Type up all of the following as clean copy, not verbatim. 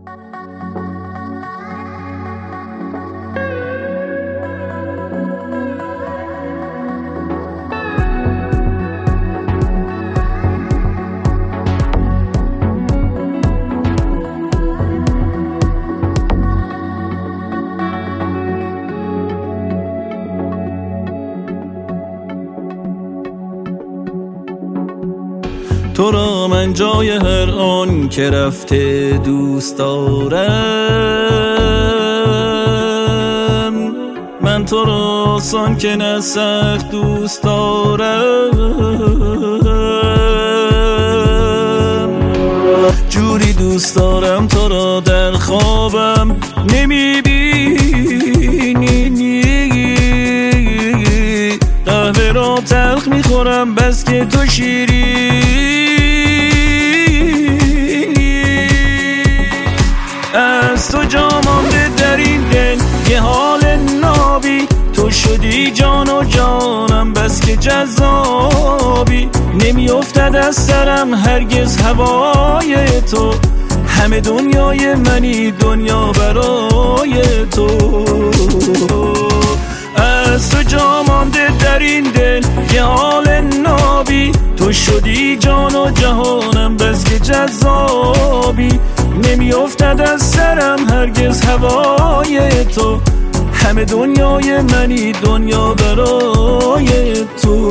تو را من جای هر آن که رفته دوست دارم، من تو را آسان که نه سخت دوست دارم، جوری دوست دارم تو را در خوابم نمیبینی، قهوه را تلخ میخورم بس که تو شیرینی، از تو جا مانده در این دل یه حال نابی، تو شدی جان و جانم بس که جذابی، نمیافتد از سرم هرگز هوای تو، همه دنیای منی دنیا برای تو، از تو جا مانده در این دل یه حال نابی، تو شدی جان و جهانم بس که جذابی، نمیافتد از سرم هرگز هوای تو، همه دنیای منی دنیا برای تو.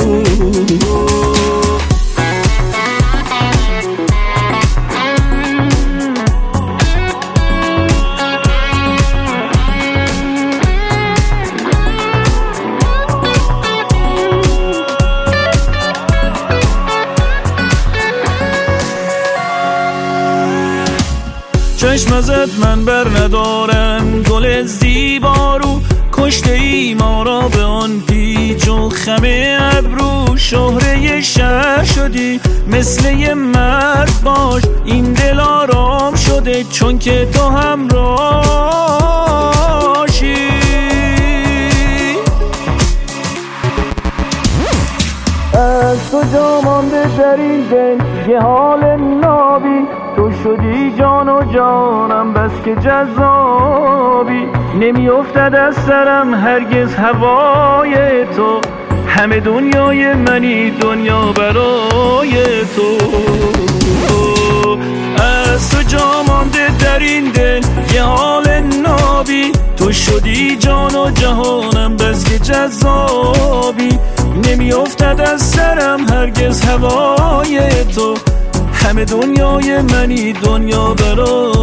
چشم ازت من بر ندارم گل زیبارو، کشته ای ما را به آن پیچ و خم ابرو، شهره شهر شدی مثل یه مرد باش، این دل آرام شده چون که تو همراهی، از تو جا مانده در این دل یه حال نابی، تو شدی جان و جانم بس که جذابی، نمیافتد از سرم هرگز هوای تو، همه دنیای منی دنیا برای تو، از تو جا مانده در این دل یه حال نابی، تو شدی جان و جهانم بس که جذابی، نمیافتد از سرم هرگز هوای تو، همه دنیای منی دنیا برای